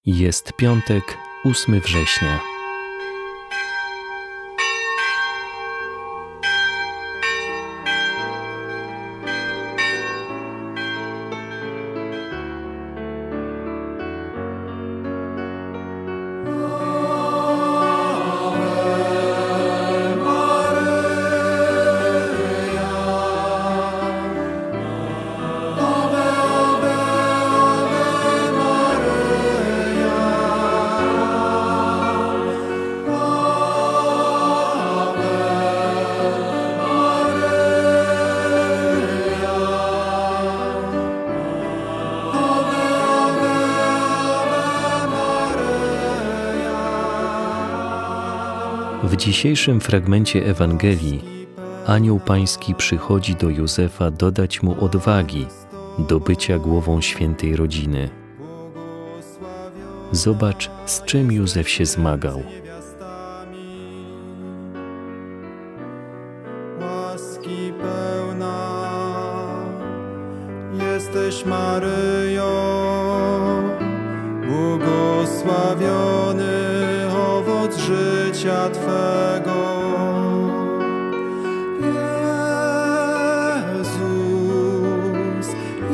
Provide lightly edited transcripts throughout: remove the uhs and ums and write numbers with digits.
Jest piątek, 8 września. W dzisiejszym fragmencie Ewangelii anioł pański przychodzi do Józefa dodać mu odwagi do bycia głową świętej rodziny. Zobacz, z czym Józef się zmagał. Łaski pełna jesteś, Maryjo, błogosławiony owoc życia Twego. Jezus,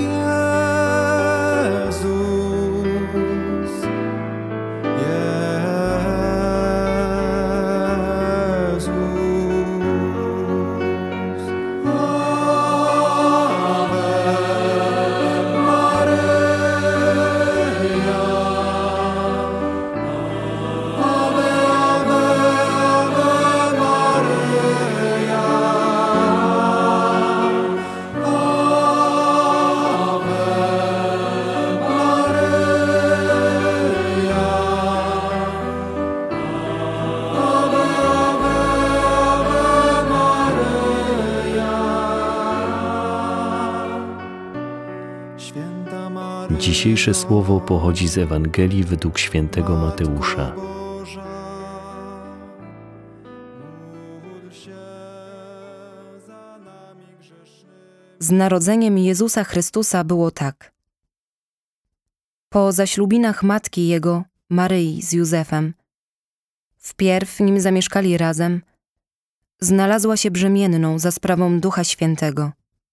Jezus, Jezus. Ave Maryja, Ave, Ave, Ave Maryja, Ave Maryja, Ave, Ave, Ave Maryja. Święta Maryjo, Dzisiejsze słowo pochodzi z Ewangelii według świętego Mateusza. Boża, módl się za nami grzesznymi. Z narodzeniem Jezusa Chrystusa było tak. Po zaślubinach matki Jego, Maryi z Józefem, wpierw nim zamieszkali razem, znalazła się brzemienną za sprawą Ducha Świętego.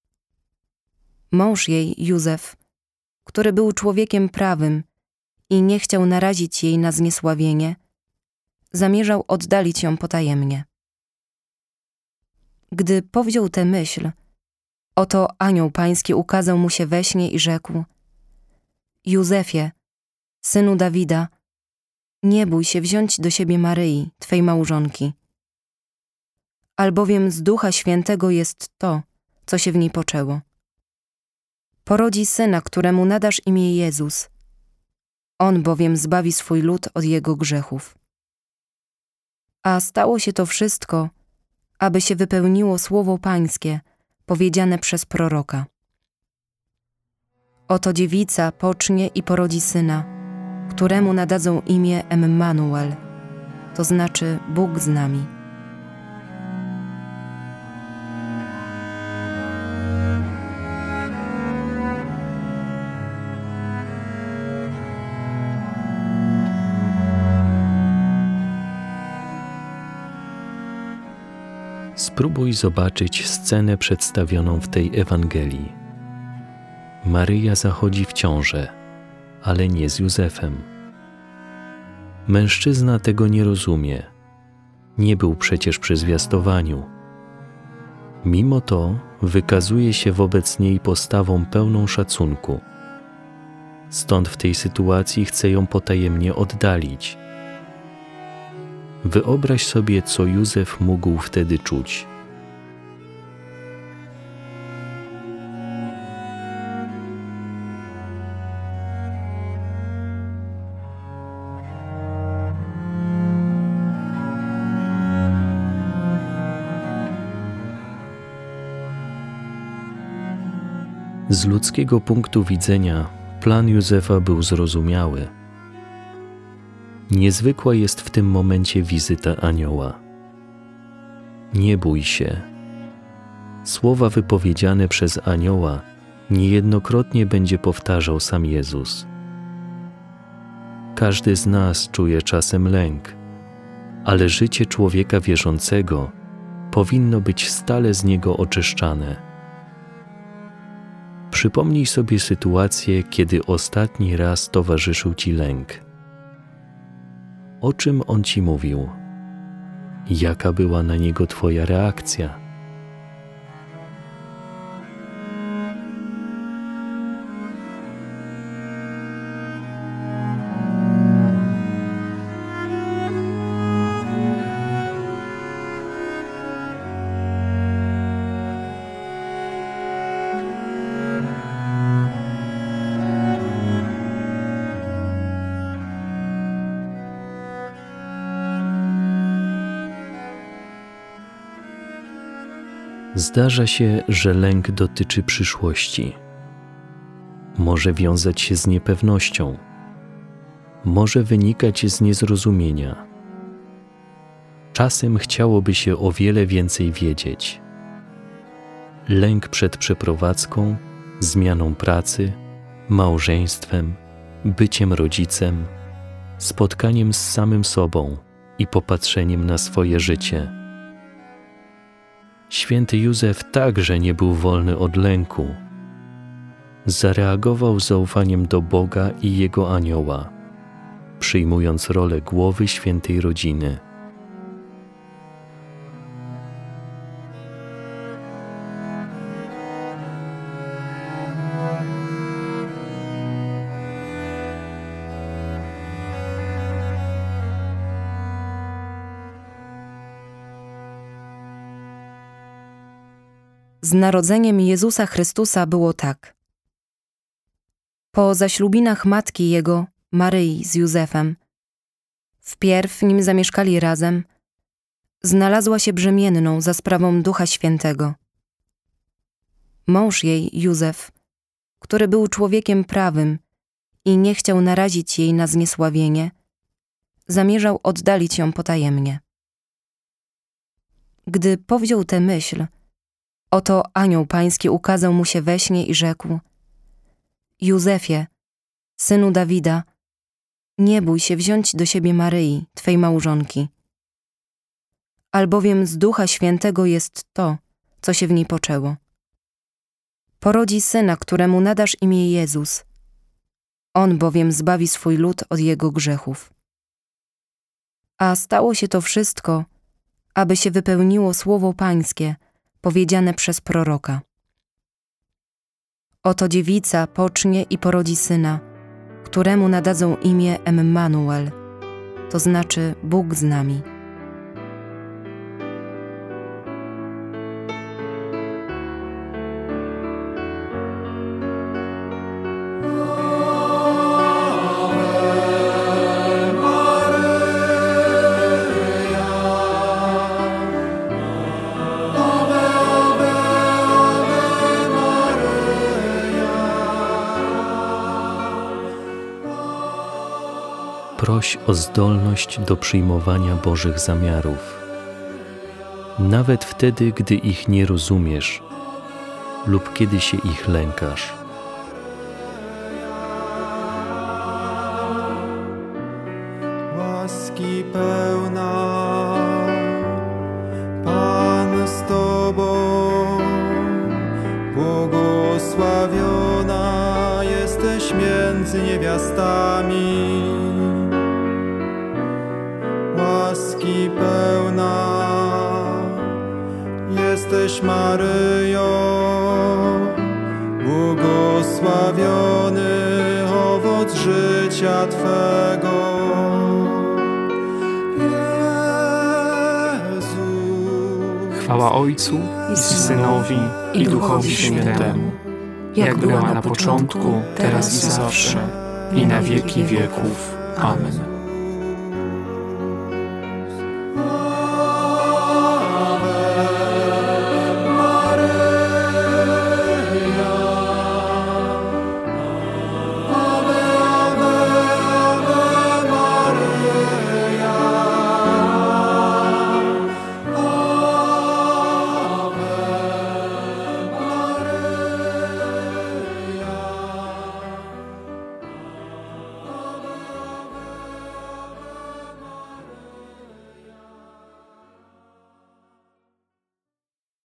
Mąż jej, Józef, który był człowiekiem prawym i nie chciał narazić jej na zniesławienie, zamierzał oddalić ją potajemnie. Gdy powziął tę myśl, oto anioł pański ukazał mu się we śnie i rzekł: Józefie, synu Dawida, nie bój się wziąć do siebie Maryi, twej małżonki, albowiem z Ducha Świętego jest to, co się w niej poczęło. Porodzi syna, któremu nadasz imię Jezus. On bowiem zbawi swój lud od jego grzechów. A stało się to wszystko, aby się wypełniło słowo pańskie, powiedziane przez proroka. Oto dziewica pocznie i porodzi syna, któremu nadadzą imię Emmanuel, to znaczy Bóg z nami. Spróbuj zobaczyć scenę przedstawioną w tej Ewangelii. Maryja zachodzi w ciążę, ale nie z Józefem. Mężczyzna tego nie rozumie. Nie był przecież przy zwiastowaniu. Mimo to wykazuje się wobec niej postawą pełną szacunku. Stąd w tej sytuacji chce ją potajemnie oddalić. Wyobraź sobie, co Józef mógł wtedy czuć. Z ludzkiego punktu widzenia plan Józefa był zrozumiały. Niezwykła jest w tym momencie wizyta anioła. Nie bój się. Słowa wypowiedziane przez anioła niejednokrotnie będzie powtarzał sam Jezus. Każdy z nas czuje czasem lęk, ale życie człowieka wierzącego powinno być stale z niego oczyszczane. Przypomnij sobie sytuację, kiedy ostatni raz towarzyszył ci lęk. O czym on ci mówił? Jaka była na niego twoja reakcja? Zdarza się, że lęk dotyczy przyszłości. Może wiązać się z niepewnością. Może wynikać z niezrozumienia. Czasem chciałoby się o wiele więcej wiedzieć. Lęk przed przeprowadzką, zmianą pracy, małżeństwem, byciem rodzicem, spotkaniem z samym sobą i popatrzeniem na swoje życie. Święty Józef także nie był wolny od lęku. Zareagował z zaufaniem do Boga i Jego anioła, przyjmując rolę głowy świętej rodziny. Z narodzeniem Jezusa Chrystusa było tak. Po zaślubinach matki Jego, Maryi z Józefem, wpierw, nim zamieszkali razem, znalazła się brzemienną za sprawą Ducha Świętego. Mąż jej, Józef, który był człowiekiem prawym i nie chciał narazić jej na zniesławienie, zamierzał oddalić ją potajemnie. Gdy powziął tę myśl, oto anioł pański ukazał mu się we śnie i rzekł: Józefie, synu Dawida, nie bój się wziąć do siebie Maryi, twej małżonki, albowiem z Ducha Świętego jest to, co się w niej poczęło. Porodzi syna, któremu nadasz imię Jezus. On bowiem zbawi swój lud od jego grzechów. A stało się to wszystko, aby się wypełniło słowo pańskie, powiedziane przez proroka. Oto dziewica pocznie i porodzi syna, któremu nadadzą imię Emmanuel, to znaczy Bóg z nami. Proś o zdolność do przyjmowania Bożych zamiarów, nawet wtedy, gdy ich nie rozumiesz lub kiedy się ich lękasz. Łaski pełna, Pan z Tobą, błogosławiona jesteś między niewiastami. Łaski pełna jesteś Maryjo, błogosławiony owoc życia Twego. Chwała Ojcu i Synowi i Duchowi Świętemu, jak była na początku, teraz i zawsze, i na wieki wieków. Amen.